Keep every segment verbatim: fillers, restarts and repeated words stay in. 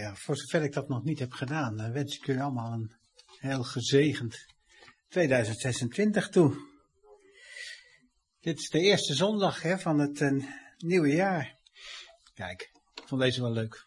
ja, voor zover ik dat nog niet heb gedaan, dan wens ik jullie allemaal een heel gezegend tweeduizend zesentwintig toe. Dit is de eerste zondag hè, van het uh, nieuwe jaar. Kijk, ik vond deze wel leuk.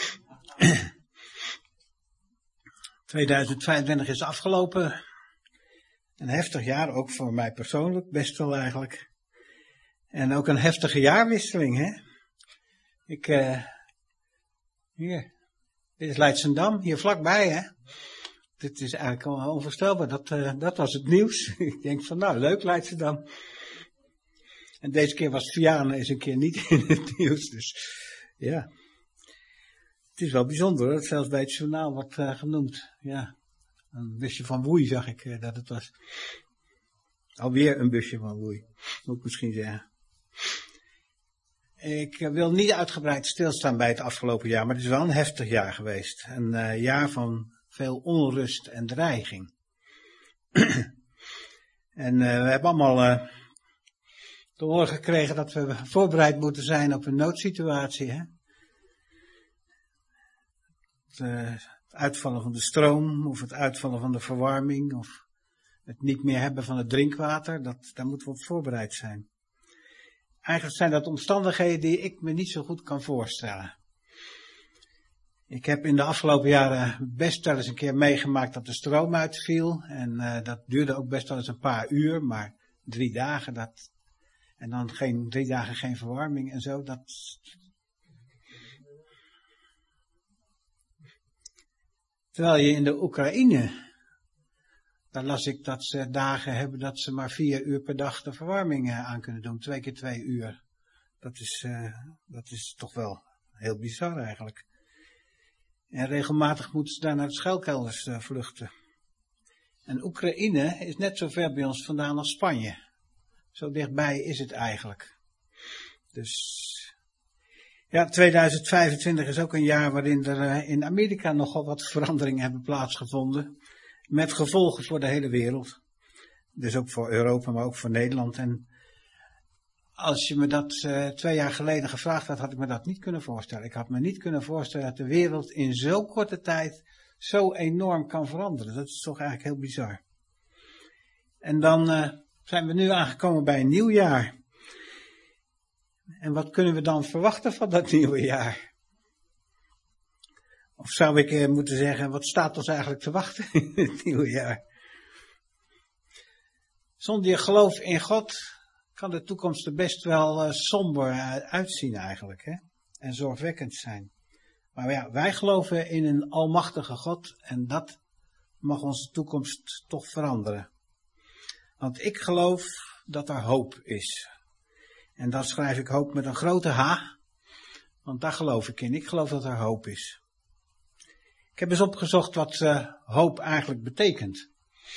tweeduizend vijfentwintig is afgelopen. Een heftig jaar, ook voor mij persoonlijk, best wel eigenlijk. En ook een heftige jaarwisseling, hè. Ik, uh, hier, dit is Leidschendam, hier vlakbij, hè. Dit is eigenlijk al onvoorstelbaar, dat, uh, dat was het nieuws. Ik denk van, nou, leuk Leidschendam. En deze keer was Vianen eens een keer niet in het nieuws, dus ja. Het is wel bijzonder, dat zelfs bij het journaal wordt uh, genoemd. Ja, een busje van woei zag ik uh, dat het was. Alweer een busje van woei, moet ik misschien zeggen. Ik uh, wil niet uitgebreid stilstaan bij het afgelopen jaar, maar het is wel een heftig jaar geweest. Een uh, jaar van veel onrust en dreiging. En uh, we hebben allemaal uh, te horen gekregen dat we voorbereid moeten zijn op een noodsituatie, hè. Het uitvallen van de stroom, of het uitvallen van de verwarming, of het niet meer hebben van het drinkwater, dat, daar moeten we op voorbereid zijn. Eigenlijk zijn dat omstandigheden die ik me niet zo goed kan voorstellen. Ik heb in de afgelopen jaren best wel eens een keer meegemaakt dat de stroom uitviel, en uh, dat duurde ook best wel eens een paar uur, maar drie dagen, dat, en dan geen, drie dagen geen verwarming en zo, dat... Terwijl je in de Oekraïne, daar las ik dat ze dagen hebben dat ze maar vier uur per dag de verwarming aan kunnen doen. Twee keer twee uur. Dat is, uh, dat is toch wel heel bizar eigenlijk. En regelmatig moeten ze daar naar de schuilkelders uh, vluchten. En Oekraïne is net zo ver bij ons vandaan als Spanje. Zo dichtbij is het eigenlijk. Dus... Ja, tweeduizend vijfentwintig is ook een jaar waarin er uh, in Amerika nogal wat veranderingen hebben plaatsgevonden. Met gevolgen voor de hele wereld. Dus ook voor Europa, maar ook voor Nederland. En als je me dat uh, twee jaar geleden gevraagd had, had ik me dat niet kunnen voorstellen. Ik had me niet kunnen voorstellen dat de wereld in zo'n korte tijd zo enorm kan veranderen. Dat is toch eigenlijk heel bizar. En dan uh, zijn we nu aangekomen bij een nieuw jaar. En wat kunnen we dan verwachten van dat nieuwe jaar? Of zou ik eh, moeten zeggen, wat staat ons eigenlijk te wachten in het nieuwe jaar? Zonder je geloof in God kan de toekomst er best wel uh, somber uitzien eigenlijk, hè? En zorgwekkend zijn. Maar ja, wij geloven in een almachtige God en dat mag onze toekomst toch veranderen. Want ik geloof dat er hoop is. En dan schrijf ik hoop met een grote H, want daar geloof ik in. Ik geloof dat er hoop is. Ik heb eens opgezocht wat uh, hoop eigenlijk betekent.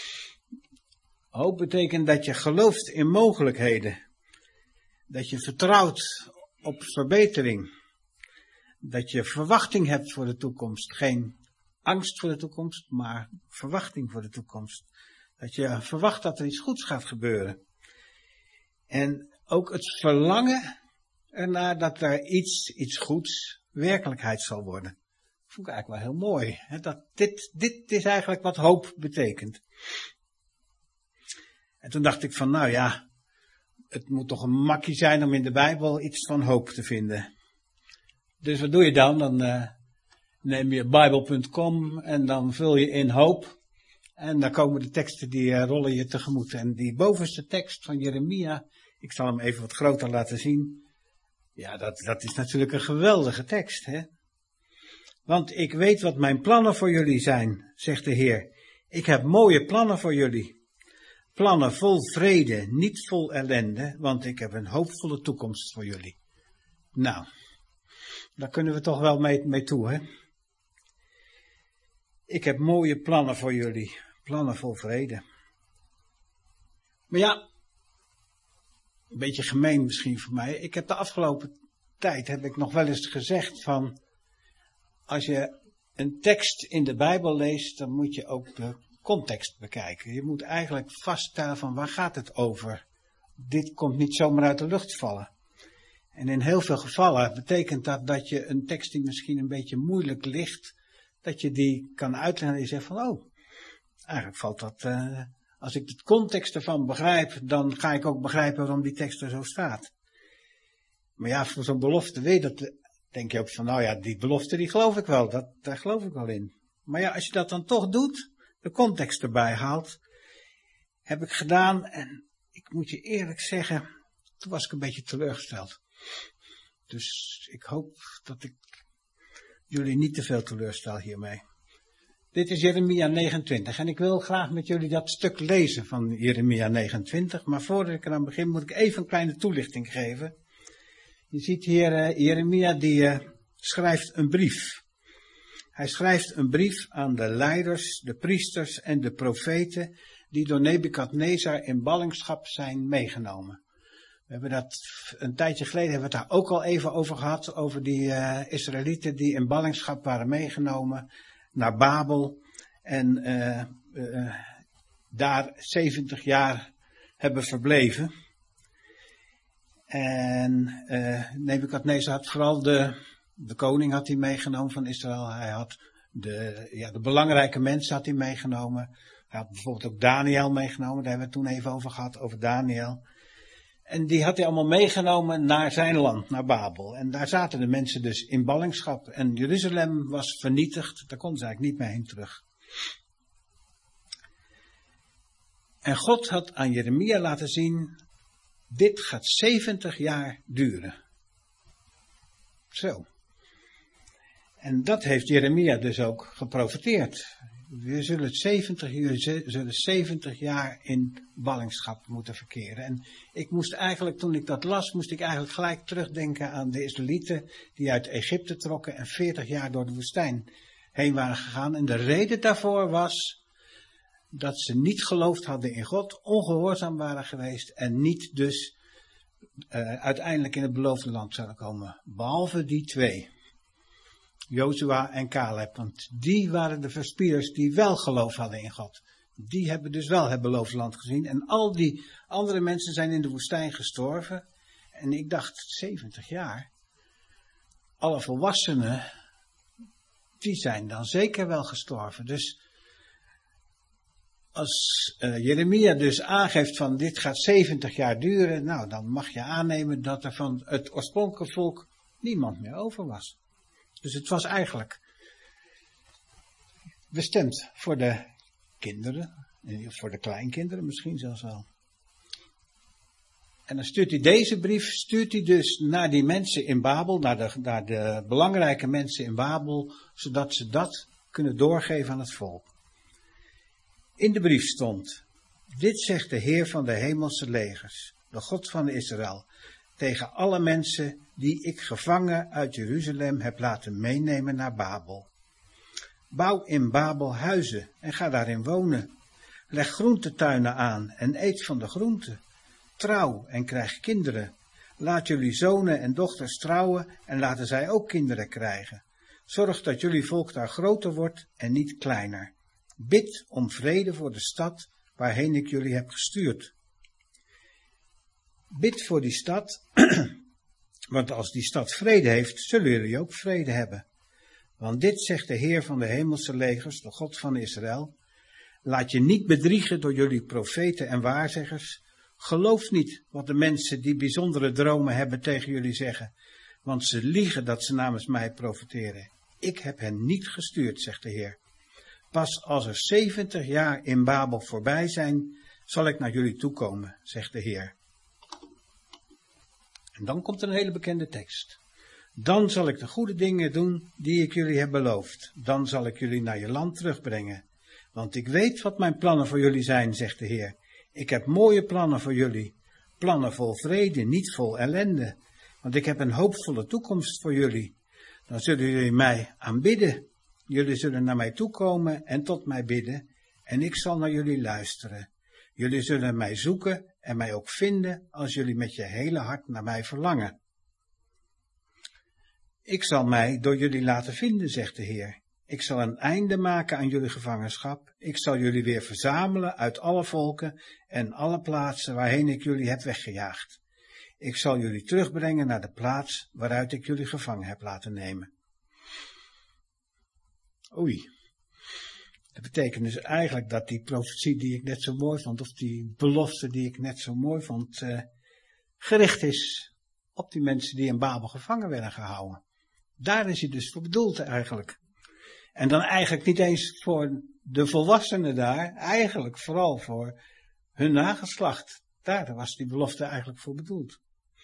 Hoop betekent dat je gelooft in mogelijkheden. Dat je vertrouwt op verbetering. Dat je verwachting hebt voor de toekomst. Geen angst voor de toekomst, maar verwachting voor de toekomst. Dat je verwacht dat er iets goeds gaat gebeuren. En ook het verlangen ernaar dat er iets, iets goeds werkelijkheid zal worden. Dat vond ik eigenlijk wel heel mooi. Hè? Dat dit, dit is eigenlijk wat hoop betekent. En toen dacht ik van, nou ja, het moet toch een makkie zijn om in de Bijbel iets van hoop te vinden. Dus wat doe je dan? Dan uh, neem je bijbel punt com en dan vul je in hoop. En dan komen de teksten die uh, rollen je tegemoet. En die bovenste tekst van Jeremia, ik zal hem even wat groter laten zien. Ja, dat, dat is natuurlijk een geweldige tekst, hè. Want ik weet wat mijn plannen voor jullie zijn, zegt de Heer. Ik heb mooie plannen voor jullie. Plannen vol vrede, niet vol ellende, want ik heb een hoopvolle toekomst voor jullie. Nou, daar kunnen we toch wel mee, mee toe, hè. Ik heb mooie plannen voor jullie. Plannen vol vrede. Maar ja, een beetje gemeen misschien voor mij. Ik heb de afgelopen tijd, heb ik nog wel eens gezegd van, als je een tekst in de Bijbel leest, dan moet je ook de context bekijken. Je moet eigenlijk vaststellen van waar gaat het over. Dit komt niet zomaar uit de lucht vallen. En in heel veel gevallen betekent dat dat je een tekst die misschien een beetje moeilijk ligt, dat je die kan uitleggen en je zegt van, oh, eigenlijk valt dat, uh, als ik de context ervan begrijp, dan ga ik ook begrijpen waarom die tekst er zo staat. Maar ja, voor zo'n belofte weet dat, denk je ook van, nou ja, die belofte die geloof ik wel, dat, daar geloof ik wel in. Maar ja, als je dat dan toch doet, de context erbij haalt, heb ik gedaan en ik moet je eerlijk zeggen, toen was ik een beetje teleurgesteld. Dus ik hoop dat ik jullie niet te veel teleurstel hiermee. Dit is Jeremia negenentwintig en ik wil graag met jullie dat stuk lezen van Jeremia negenentwintig. Maar voordat ik eraan begin moet ik even een kleine toelichting geven. Je ziet hier uh, Jeremia die uh, schrijft een brief. Hij schrijft een brief aan de leiders, de priesters en de profeten die door Nebukadnezar in ballingschap zijn meegenomen. We hebben dat een tijdje geleden hebben we het daar ook al even over gehad, over die uh, Israëlieten die in ballingschap waren meegenomen naar Babel en uh, uh, daar zeventig jaar hebben verbleven. En uh, Nebukadnezar had vooral de, de koning had hij meegenomen van Israël. Hij had de, ja, de belangrijke mensen had hij meegenomen. Hij had bijvoorbeeld ook Daniel meegenomen, daar hebben we het toen even over gehad, over Daniel. En die had hij allemaal meegenomen naar zijn land, naar Babel. En daar zaten de mensen dus in ballingschap. En Jeruzalem was vernietigd, daar konden ze eigenlijk niet meer heen terug. En God had aan Jeremia laten zien, dit gaat zeventig jaar duren. Zo. En dat heeft Jeremia dus ook geprofeteerd. We zullen zeventig, jullie zullen zeventig jaar in ballingschap moeten verkeren. En ik moest eigenlijk, toen ik dat las, moest ik eigenlijk gelijk terugdenken aan de Israëlieten die uit Egypte trokken en veertig jaar door de woestijn heen waren gegaan. En de reden daarvoor was dat ze niet geloofd hadden in God, ongehoorzaam waren geweest en niet dus uh, uiteindelijk in het beloofde land zouden komen. Behalve die twee. Jozua en Caleb, want die waren de verspieders die wel geloof hadden in God. Die hebben dus wel het beloofde land gezien. En al die andere mensen zijn in de woestijn gestorven. En ik dacht, zeventig jaar. Alle volwassenen, die zijn dan zeker wel gestorven. Dus als uh, Jeremia dus aangeeft van dit gaat zeventig jaar duren. Nou, dan mag je aannemen dat er van het oorspronkelijke volk niemand meer over was. Dus het was eigenlijk bestemd voor de kinderen, voor de kleinkinderen misschien zelfs wel. En dan stuurt hij deze brief, stuurt hij dus naar die mensen in Babel, naar de, naar de belangrijke mensen in Babel, zodat ze dat kunnen doorgeven aan het volk. In de brief stond, dit zegt de Heer van de hemelse legers, de God van Israël, tegen alle mensen die ik gevangen uit Jeruzalem heb laten meenemen naar Babel. Bouw in Babel huizen en ga daarin wonen. Leg groentetuinen aan en eet van de groenten. Trouw en krijg kinderen. Laat jullie zonen en dochters trouwen en laten zij ook kinderen krijgen. Zorg dat jullie volk daar groter wordt en niet kleiner. Bid om vrede voor de stad waarheen ik jullie heb gestuurd. Bid voor die stad, want als die stad vrede heeft, zullen jullie ook vrede hebben. Want dit zegt de Heer van de hemelse legers, de God van Israël. Laat je niet bedriegen door jullie profeten en waarzeggers. Geloof niet wat de mensen die bijzondere dromen hebben tegen jullie zeggen. Want ze liegen dat ze namens mij profeteren. Ik heb hen niet gestuurd, zegt de Heer. Pas als er zeventig jaar in Babel voorbij zijn, zal ik naar jullie toekomen, zegt de Heer. En dan komt een hele bekende tekst. Dan zal ik de goede dingen doen die ik jullie heb beloofd. Dan zal ik jullie naar je land terugbrengen. Want ik weet wat mijn plannen voor jullie zijn, zegt de Heer. Ik heb mooie plannen voor jullie. Plannen vol vrede, niet vol ellende. Want ik heb een hoopvolle toekomst voor jullie. Dan zullen jullie mij aanbidden. Jullie zullen naar mij toekomen en tot mij bidden. En ik zal naar jullie luisteren. Jullie zullen mij zoeken en mij ook vinden als jullie met je hele hart naar mij verlangen. Ik zal mij door jullie laten vinden, zegt de Heer. Ik zal een einde maken aan jullie gevangenschap. Ik zal jullie weer verzamelen uit alle volken en alle plaatsen waarheen ik jullie heb weggejaagd. Ik zal jullie terugbrengen naar de plaats waaruit ik jullie gevangen heb laten nemen. Oei. Dat betekent dus eigenlijk dat die profetie die ik net zo mooi vond, of die belofte die ik net zo mooi vond, uh, gericht is op die mensen die in Babel gevangen werden gehouden. Daar is hij dus voor bedoeld eigenlijk. En dan eigenlijk niet eens voor de volwassenen daar, eigenlijk vooral voor hun nageslacht. Daar was die belofte eigenlijk voor bedoeld.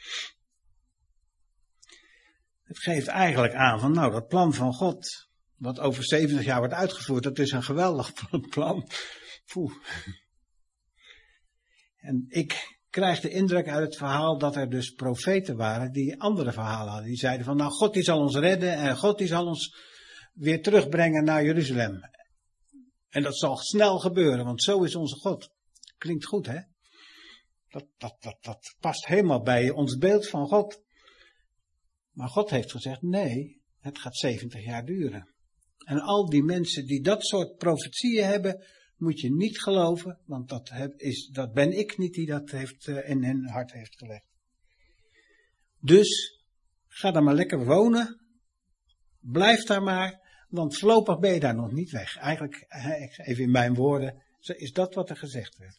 Het geeft eigenlijk aan van, nou, dat plan van God, wat over zeventig jaar wordt uitgevoerd, dat is een geweldig plan. Poeh. En ik krijg de indruk uit het verhaal dat er dus profeten waren die andere verhalen hadden. Die zeiden van, nou, God die zal ons redden en God die zal ons weer terugbrengen naar Jeruzalem. En dat zal snel gebeuren, want zo is onze God. Klinkt goed, hè? Dat, dat, dat, dat past helemaal bij ons beeld van God. Maar God heeft gezegd, nee, het gaat zeventig jaar duren. En al die mensen die dat soort profetieën hebben, moet je niet geloven, want dat, heb, is, dat ben ik niet die dat heeft, uh, in hun hart heeft gelegd. Dus, ga daar maar lekker wonen, blijf daar maar, want voorlopig ben je daar nog niet weg. Eigenlijk, even in mijn woorden, is dat wat er gezegd werd.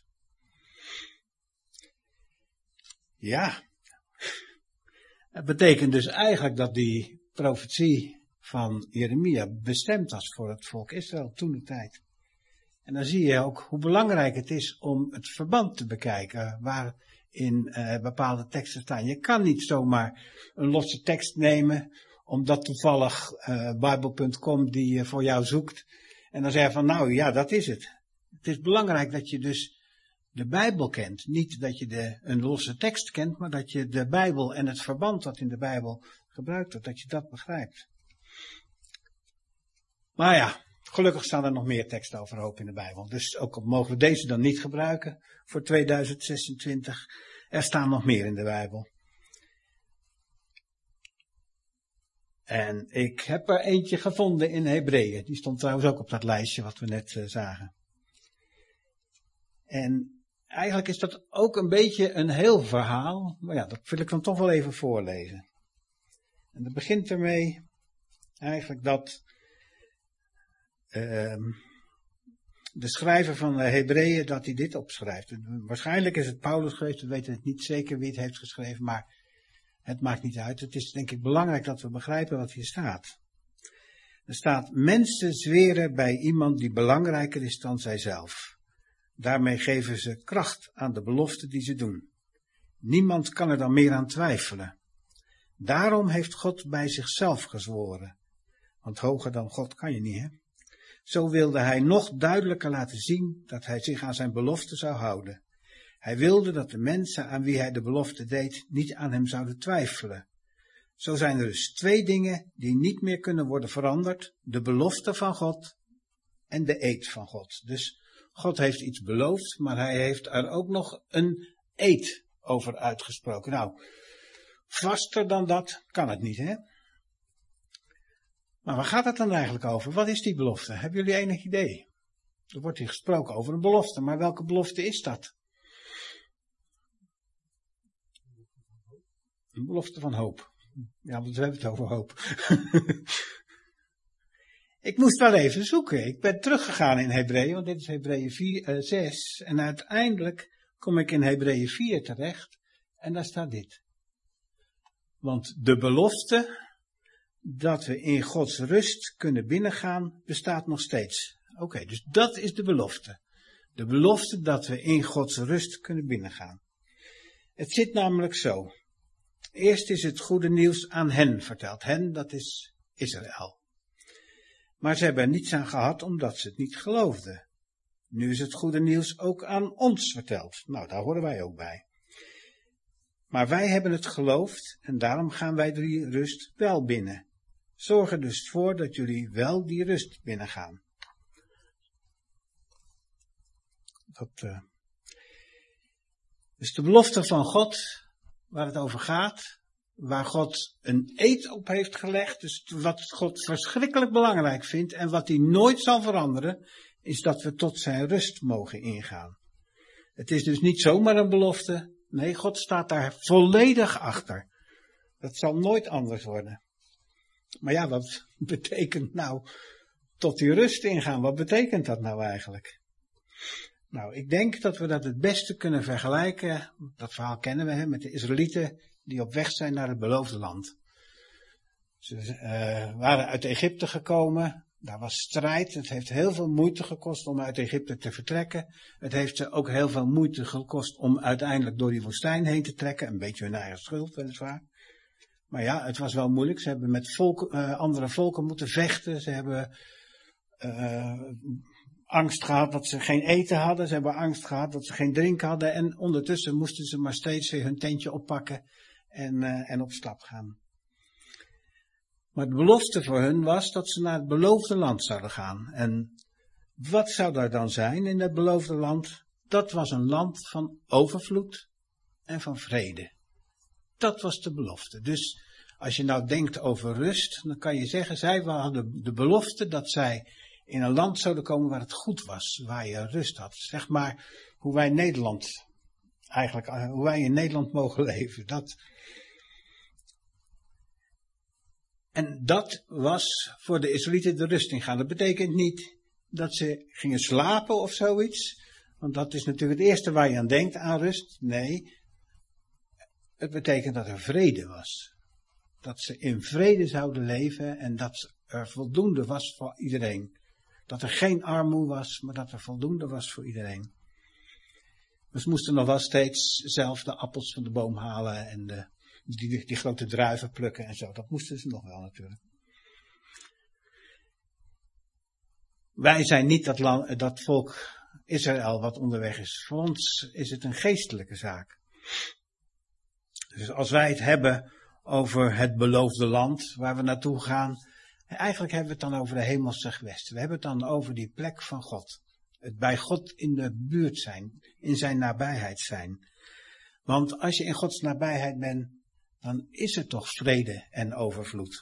Ja, het betekent dus eigenlijk dat die profetie van Jeremia bestemd was voor het volk Israël toen de tijd. En dan zie je ook hoe belangrijk het is om het verband te bekijken waarin uh, bepaalde teksten staan. Je kan niet zomaar een losse tekst nemen, omdat toevallig uh, Bijbel punt com die uh, voor jou zoekt. En dan zeg je van, nou ja, dat is het. Het is belangrijk dat je dus de Bijbel kent. Niet dat je de, een losse tekst kent, maar dat je de Bijbel en het verband dat in de Bijbel gebruikt wordt, dat je dat begrijpt. Maar ja, gelukkig staan er nog meer teksten overhoop in de Bijbel. Dus ook al mogen we deze dan niet gebruiken voor tweeduizend zesentwintig. Er staan nog meer in de Bijbel. En ik heb er eentje gevonden in Hebreeën. Die stond trouwens ook op dat lijstje wat we net uh, zagen. En eigenlijk is dat ook een beetje een heel verhaal. Maar ja, dat wil ik dan toch wel even voorlezen. En dat begint ermee eigenlijk dat uh, de schrijver van de Hebreeën dat hij dit opschrijft. Waarschijnlijk is het Paulus geweest, we weten het niet zeker wie het heeft geschreven, maar het maakt niet uit. Het is denk ik belangrijk dat we begrijpen wat hier staat. Er staat, mensen zweren bij iemand die belangrijker is dan zijzelf. Daarmee geven ze kracht aan de belofte die ze doen. Niemand kan er dan meer aan twijfelen. Daarom heeft God bij zichzelf gezworen. Want hoger dan God kan je niet, hè? Zo wilde hij nog duidelijker laten zien dat hij zich aan zijn belofte zou houden. Hij wilde dat de mensen aan wie hij de belofte deed niet aan hem zouden twijfelen. Zo zijn er dus twee dingen die niet meer kunnen worden veranderd. De belofte van God en de eed van God. Dus God heeft iets beloofd, maar hij heeft er ook nog een eed over uitgesproken. Nou, vaster dan dat kan het niet, hè? Maar waar gaat het dan eigenlijk over? Wat is die belofte? Hebben jullie enig idee? Er wordt hier gesproken over een belofte, maar welke belofte is dat? Een belofte van hoop. Ja, want we hebben het over hoop. Ik moest wel even zoeken. Ik ben teruggegaan in Hebreeën, want dit is Hebreeën vier, uh, zes. En uiteindelijk kom ik in Hebreeën vier terecht. En daar staat dit. Want de belofte dat we in Gods rust kunnen binnengaan, bestaat nog steeds. Oké, okay, dus dat is de belofte. De belofte dat we in Gods rust kunnen binnengaan. Het zit namelijk zo. Eerst is het goede nieuws aan hen verteld. Hen, dat is Israël. Maar ze hebben er niets aan gehad omdat ze het niet geloofden. Nu is het goede nieuws ook aan ons verteld. Nou, daar horen wij ook bij. Maar wij hebben het geloofd en daarom gaan wij die rust wel binnen. Zorg er dus voor dat jullie wel die rust binnengaan. Dat, uh... Dus de belofte van God, waar het over gaat, waar God een eed op heeft gelegd, dus wat God verschrikkelijk belangrijk vindt en wat hij nooit zal veranderen, is dat we tot zijn rust mogen ingaan. Het is dus niet zomaar een belofte, Nee, God staat daar volledig achter. Dat zal nooit anders worden. Maar ja, wat betekent nou tot die rust ingaan? Wat betekent dat nou eigenlijk? Nou, ik denk dat we dat het beste kunnen vergelijken, dat verhaal kennen we, hè, met de Israëlieten die op weg zijn naar het beloofde land. Ze uh, waren uit Egypte gekomen, daar was strijd, het heeft heel veel moeite gekost om uit Egypte te vertrekken. Het heeft ze ook heel veel moeite gekost om uiteindelijk door die woestijn heen te trekken, een beetje hun eigen schuld weliswaar. Maar ja, het was wel moeilijk, ze hebben met volk, uh, andere volken moeten vechten, ze hebben uh, angst gehad dat ze geen eten hadden, ze hebben angst gehad dat ze geen drinken hadden en ondertussen moesten ze maar steeds weer hun tentje oppakken en, uh, en op stap gaan. Maar de belofte voor hun was dat ze naar het beloofde land zouden gaan. En wat zou daar dan zijn in het beloofde land? Dat was een land van overvloed en van vrede. Dat was de belofte. Dus als je nou denkt over rust, dan kan je zeggen, zij hadden de belofte dat zij in een land zouden komen waar het goed was, waar je rust had. Zeg maar hoe wij Nederland, eigenlijk hoe wij in Nederland mogen leven. Dat. En dat was voor de Israëlieten de rust ingaan. Dat betekent niet dat ze gingen slapen of zoiets, want dat is natuurlijk het eerste waar je aan denkt, aan rust. Nee, het betekent dat er vrede was. Dat ze in vrede zouden leven en dat er voldoende was voor iedereen. Dat er geen armoede was, maar dat er voldoende was voor iedereen. Dus ze moesten nog wel steeds zelf de appels van de boom halen en de, die, die, die grote druiven plukken en zo. Dat moesten ze nog wel natuurlijk. Wij zijn niet dat, land, dat volk Israël wat onderweg is. Voor ons is het een geestelijke zaak. Dus als wij het hebben over het beloofde land waar we naartoe gaan, eigenlijk hebben we het dan over de hemelse gewesten. We hebben het dan over die plek van God. Het bij God in de buurt zijn, in zijn nabijheid zijn. Want als je in Gods nabijheid bent, dan is er toch vrede en overvloed.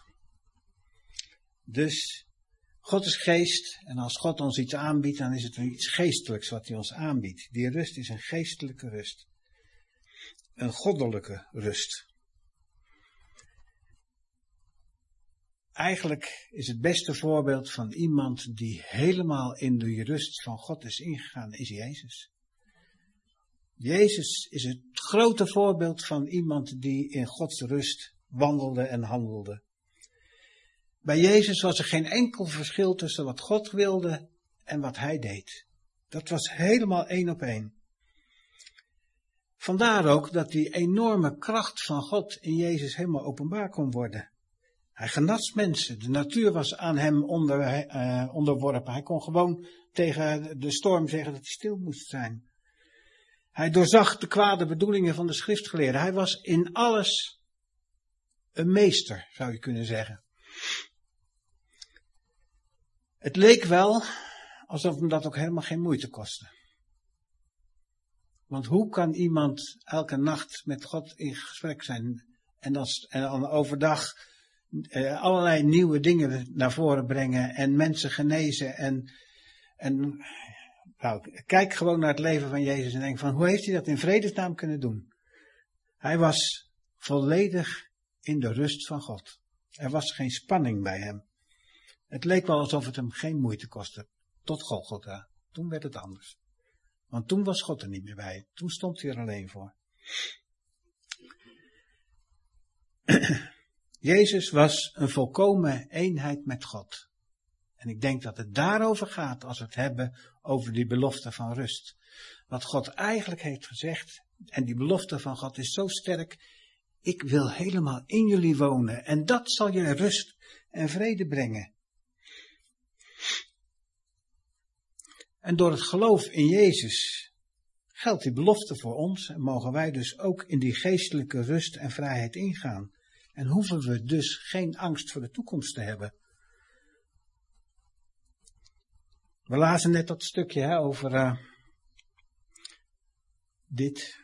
Dus God is geest en als God ons iets aanbiedt, dan is het iets geestelijks wat hij ons aanbiedt. Die rust is een geestelijke rust. Een goddelijke rust. Eigenlijk is het beste voorbeeld van iemand die helemaal in de rust van God is ingegaan, is Jezus. Jezus is het grote voorbeeld van iemand die in Gods rust wandelde en handelde. Bij Jezus was er geen enkel verschil tussen wat God wilde en wat hij deed. Dat was helemaal één op één. Vandaar ook dat die enorme kracht van God in Jezus helemaal openbaar kon worden. Hij genas mensen. De natuur was aan hem onder, uh, onderworpen. Hij kon gewoon tegen de storm zeggen dat hij stil moest zijn. Hij doorzag de kwade bedoelingen van de schriftgeleerden. Hij was in alles een meester, zou je kunnen zeggen. Het leek wel alsof hem dat ook helemaal geen moeite kostte. Want hoe kan iemand elke nacht met God in gesprek zijn en dan, en dan overdag uh, allerlei nieuwe dingen naar voren brengen en mensen genezen en, en nou, kijk gewoon naar het leven van Jezus en denk van hoe heeft hij dat in vredesnaam kunnen doen? Hij was volledig in de rust van God. Er was geen spanning bij hem. Het leek wel alsof het hem geen moeite kostte. Tot Golgotha. Toen werd het anders. Want toen was God er niet meer bij. Toen stond hij er alleen voor. Jezus was een volkomen eenheid met God. En ik denk dat het daarover gaat als we het hebben over die belofte van rust. Wat God eigenlijk heeft gezegd, en die belofte van God is zo sterk, ik wil helemaal in jullie wonen en dat zal je rust en vrede brengen. En door het geloof in Jezus geldt die belofte voor ons en mogen wij dus ook in die geestelijke rust en vrijheid ingaan. En hoeven we dus geen angst voor de toekomst te hebben. We lazen net dat stukje hè, over uh, dit.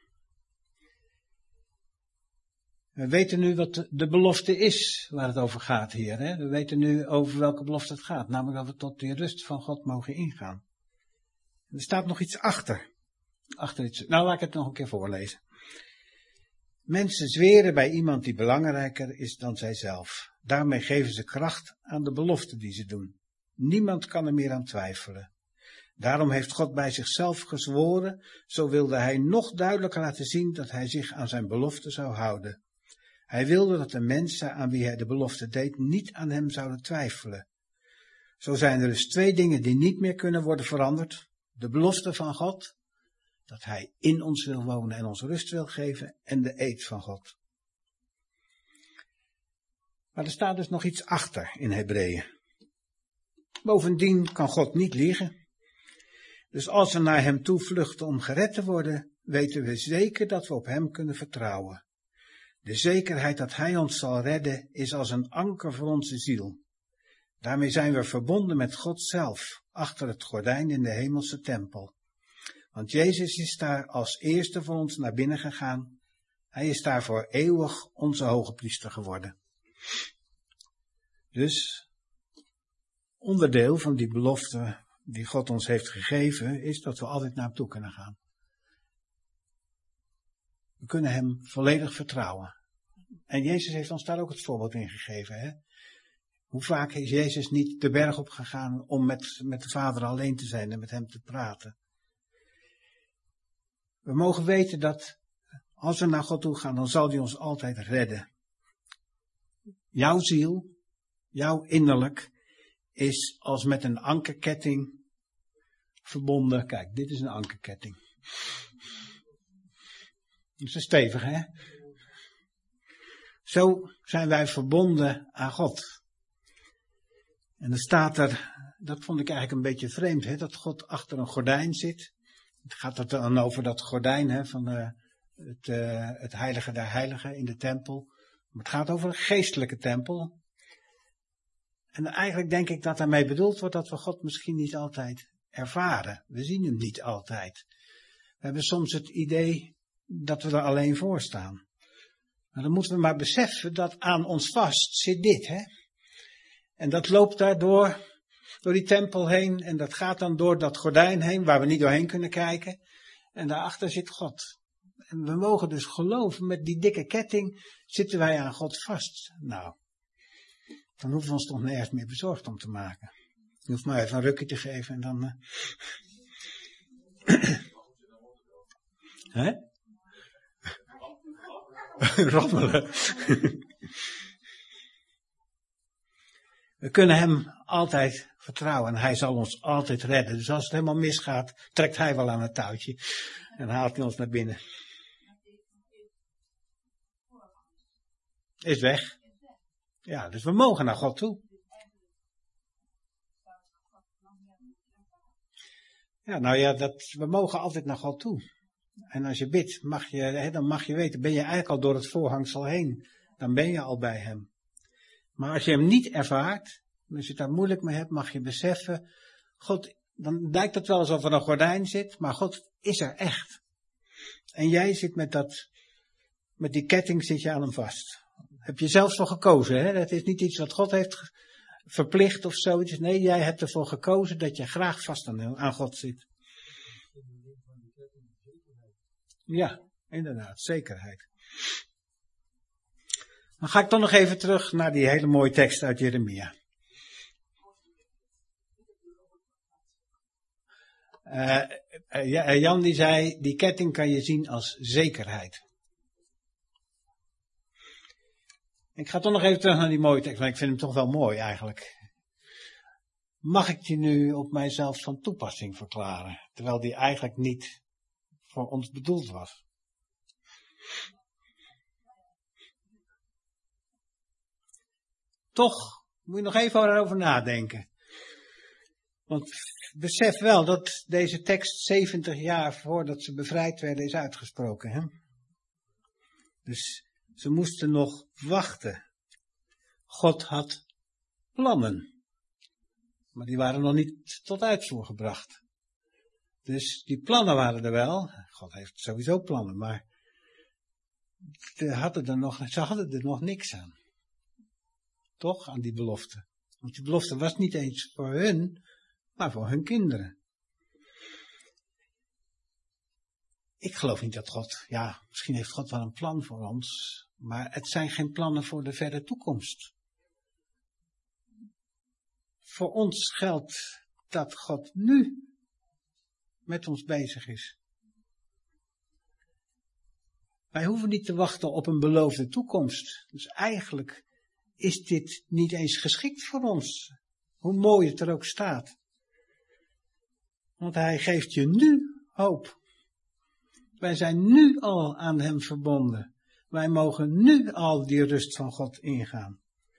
We weten nu wat de, de belofte is waar het over gaat hier. Hè? We weten nu over welke belofte het gaat. Namelijk dat we tot die rust van God mogen ingaan. En er staat nog iets achter. achter iets. Nou, laat ik het nog een keer voorlezen. Mensen zweren bij iemand die belangrijker is dan zijzelf. Daarmee geven ze kracht aan de belofte die ze doen. Niemand kan er meer aan twijfelen. Daarom heeft God bij zichzelf gezworen, zo wilde hij nog duidelijker laten zien dat hij zich aan zijn belofte zou houden. Hij wilde dat de mensen aan wie hij de belofte deed niet aan hem zouden twijfelen. Zo zijn er dus twee dingen die niet meer kunnen worden veranderd. De belofte van God, dat hij in ons wil wonen en ons rust wil geven, en de eed van God. Maar er staat dus nog iets achter in Hebreeën. Bovendien kan God niet liegen. Dus als we naar hem toe vluchten om gered te worden, weten we zeker dat we op hem kunnen vertrouwen. De zekerheid dat hij ons zal redden is als een anker voor onze ziel. Daarmee zijn we verbonden met God zelf, achter het gordijn in de hemelse tempel. Want Jezus is daar als eerste voor ons naar binnen gegaan. Hij is daar voor eeuwig onze hoge priester geworden. Dus, onderdeel van die belofte die God ons heeft gegeven, is dat we altijd naar hem toe kunnen gaan. We kunnen hem volledig vertrouwen. En Jezus heeft ons daar ook het voorbeeld in gegeven. Hè? Hoe vaak is Jezus niet de berg op gegaan om met, met de Vader alleen te zijn en met hem te praten? We mogen weten dat als we naar God toe gaan, dan zal hij ons altijd redden. Jouw ziel, jouw innerlijk, is als met een ankerketting verbonden. Kijk, dit is een ankerketting. Dat is stevig, hè? Zo zijn wij verbonden aan God. En er staat er, dat vond ik eigenlijk een beetje vreemd, hè, dat God achter een gordijn zit. Het gaat er dan over dat gordijn, hè, van uh, het, uh, het heilige der heiligen in de tempel. Maar het gaat over een geestelijke tempel. En eigenlijk denk ik dat daarmee bedoeld wordt dat we God misschien niet altijd ervaren. We zien hem niet altijd. We hebben soms het idee dat we er alleen voor staan. Maar dan moeten we maar beseffen dat aan ons vast zit dit, hè. En dat loopt daardoor, door die tempel heen, en dat gaat dan door dat gordijn heen, waar we niet doorheen kunnen kijken. En daarachter zit God. En we mogen dus geloven, met die dikke ketting zitten wij aan God vast. Nou, dan hoeven we ons toch nergens meer bezorgd om te maken. Je hoeft maar even een rukje te geven en dan... Uh... Hè? Rommelen. We kunnen hem altijd vertrouwen en hij zal ons altijd redden. Dus als het helemaal misgaat, trekt hij wel aan het touwtje en haalt hij ons naar binnen. Is weg. Ja, dus we mogen naar God toe. Ja, nou ja, dat, we mogen altijd naar God toe. En als je bidt, mag je, hè, dan mag je weten, ben je eigenlijk al door het voorhangsel heen. Dan ben je al bij hem. Maar als je hem niet ervaart, als je het daar moeilijk mee hebt, mag je beseffen, God, dan lijkt het wel alsof er een gordijn zit, maar God is er echt. En jij zit met dat, met die ketting zit je aan hem vast. Heb je zelfs voor gekozen, hè? Dat is niet iets wat God heeft verplicht of zoiets. Nee, jij hebt ervoor gekozen dat je graag vast aan, aan God zit. Ja, inderdaad, zekerheid. Dan ga ik toch nog even terug naar die hele mooie tekst uit Jeremia. Uh, uh, Jan die zei, die ketting kan je zien als zekerheid. Ik ga toch nog even terug naar die mooie tekst, want ik vind hem toch wel mooi eigenlijk. Mag ik die nu op mijzelf van toepassing verklaren, terwijl die eigenlijk niet voor ons bedoeld was? Toch moet je nog even erover nadenken. Want besef wel dat deze tekst zeventig jaar voordat ze bevrijd werden is uitgesproken. Hè? Dus ze moesten nog wachten. God had plannen. Maar die waren nog niet tot uitvoer gebracht. Dus die plannen waren er wel. God heeft sowieso plannen, maar ze hadden er nog, ze hadden er nog niks aan. Toch, aan die belofte. Want die belofte was niet eens voor hun, maar voor hun kinderen. ik geloof niet dat God, ja, misschien heeft God wel een plan voor ons, maar het zijn geen plannen voor de verre toekomst. Voor ons geldt dat God nu met ons bezig is. Wij hoeven niet te wachten op een beloofde toekomst. Dus eigenlijk is dit niet eens geschikt voor ons. Hoe mooi het er ook staat. Want hij geeft je nu hoop. Wij zijn nu al aan hem verbonden. Wij mogen nu al die rust van God ingaan.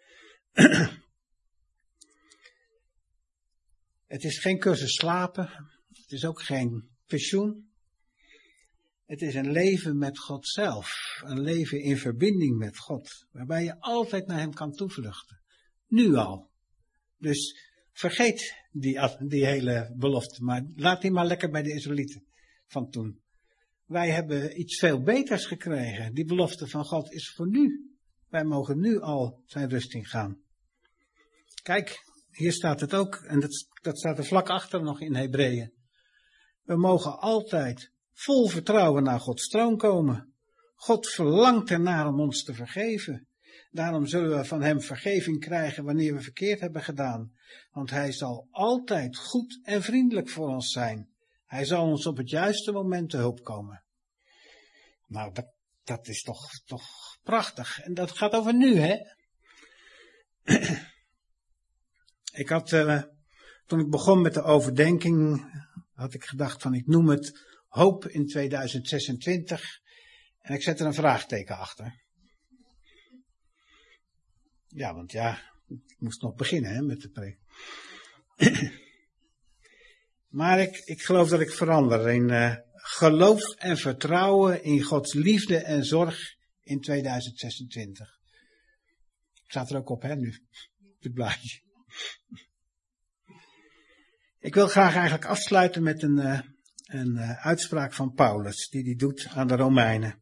Het is geen cursus slapen. Het is ook geen pensioen. Het is een leven met God zelf. Een leven in verbinding met God. Waarbij je altijd naar hem kan toevluchten. Nu al. Dus vergeet die, die hele belofte. Maar laat die maar lekker bij de Israëlieten van toen. Wij hebben iets veel beters gekregen. Die belofte van God is voor nu. Wij mogen nu al zijn rust ingaan. Kijk, hier staat het ook. En dat, dat staat er vlak achter nog in Hebreeën. We mogen altijd vol vertrouwen naar Gods troon komen. God verlangt ernaar om ons te vergeven. Daarom zullen we van hem vergeving krijgen wanneer we verkeerd hebben gedaan. Want hij zal altijd goed en vriendelijk voor ons zijn. Hij zal ons op het juiste moment te hulp komen. Nou, dat, dat is toch, toch prachtig. En dat gaat over nu, hè? Ik had, uh, toen ik begon met de overdenking, had ik gedacht van ik noem het Hoop in tweeduizend zesentwintig. En ik zet er een vraagteken achter. Ja, want ja, ik moest nog beginnen hè, met de preek. Maar ik, ik geloof dat ik verander in uh, geloof en vertrouwen in Gods liefde en zorg in tweeduizend zesentwintig. Staat er ook op, hè, nu, het blaadje. Ik wil graag eigenlijk afsluiten met een, uh, een uh, uitspraak van Paulus, die hij doet aan de Romeinen.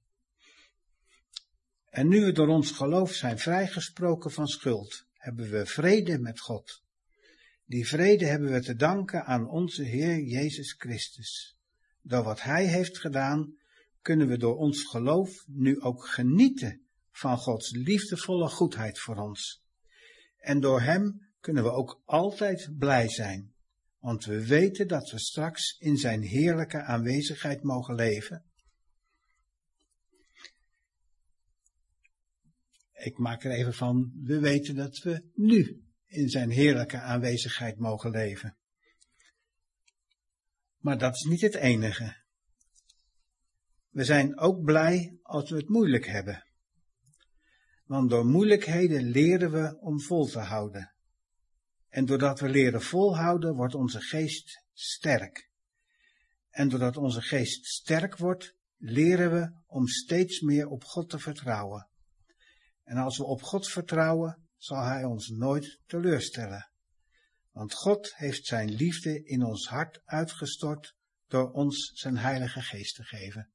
En nu we door ons geloof zijn vrijgesproken van schuld, hebben we vrede met God. Die vrede hebben we te danken aan onze Heer Jezus Christus. Door wat Hij heeft gedaan, kunnen we door ons geloof nu ook genieten van Gods liefdevolle goedheid voor ons. En door Hem kunnen we ook altijd blij zijn, want we weten dat we straks in Zijn heerlijke aanwezigheid mogen leven. Ik maak er even van, we weten dat we nu in zijn heerlijke aanwezigheid mogen leven. Maar dat is niet het enige. We zijn ook blij als we het moeilijk hebben. Want door moeilijkheden leren we om vol te houden. En doordat we leren volhouden, wordt onze geest sterk. En doordat onze geest sterk wordt, leren we om steeds meer op God te vertrouwen. En als we op God vertrouwen, zal Hij ons nooit teleurstellen. Want God heeft zijn liefde in ons hart uitgestort door ons zijn Heilige Geest te geven.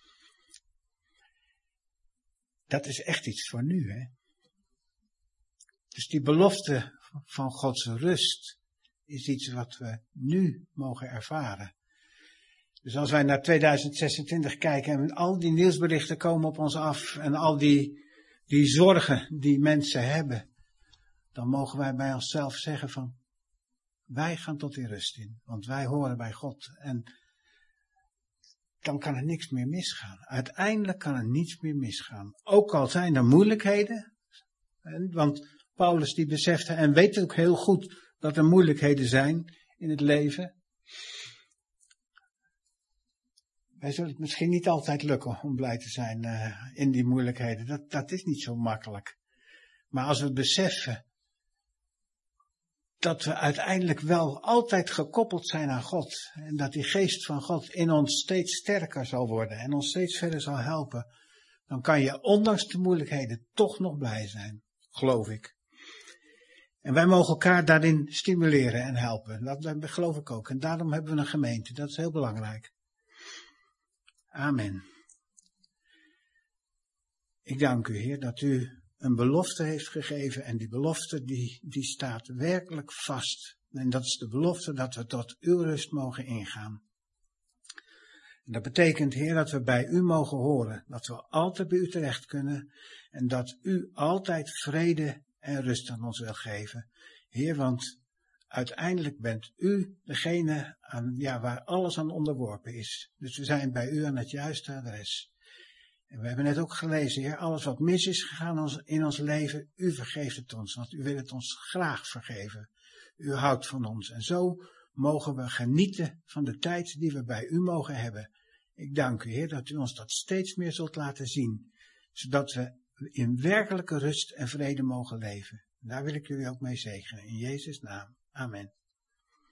Dat is echt iets voor nu, hè. Dus die belofte van Gods rust is iets wat we nu mogen ervaren. Dus als wij naar tweeduizend zesentwintig kijken en al die nieuwsberichten komen op ons af en al die, die zorgen die mensen hebben, dan mogen wij bij onszelf zeggen van, wij gaan tot die rust in, want wij horen bij God. En dan kan er niks meer misgaan. Uiteindelijk kan er niets meer misgaan. Ook al zijn er moeilijkheden, want Paulus die besefte en weet ook heel goed dat er moeilijkheden zijn in het leven. Wij zullen het misschien niet altijd lukken om blij te zijn uh, in die moeilijkheden. Dat, dat is niet zo makkelijk. Maar als we beseffen dat we uiteindelijk wel altijd gekoppeld zijn aan God. En dat die geest van God in ons steeds sterker zal worden en ons steeds verder zal helpen. Dan kan je ondanks de moeilijkheden toch nog blij zijn, geloof ik. En wij mogen elkaar daarin stimuleren en helpen. Dat, dat geloof ik ook. En daarom hebben we een gemeente. Dat is heel belangrijk. Amen. Ik dank u, Heer, dat u een belofte heeft gegeven en die belofte die, die staat werkelijk vast. En dat is de belofte dat we tot uw rust mogen ingaan. En dat betekent, Heer, dat we bij u mogen horen, dat we altijd bij u terecht kunnen en dat u altijd vrede en rust aan ons wil geven. Heer, want uiteindelijk bent u degene aan, ja, waar alles aan onderworpen is. Dus we zijn bij u aan het juiste adres. En we hebben net ook gelezen, Heer, alles wat mis is gegaan in ons leven, u vergeeft het ons, want u wil het ons graag vergeven. U houdt van ons en zo mogen we genieten van de tijd die we bij u mogen hebben. Ik dank u, Heer, dat u ons dat steeds meer zult laten zien, zodat we in werkelijke rust en vrede mogen leven. Daar wil ik u ook mee zegenen, in Jezus' naam. Amen.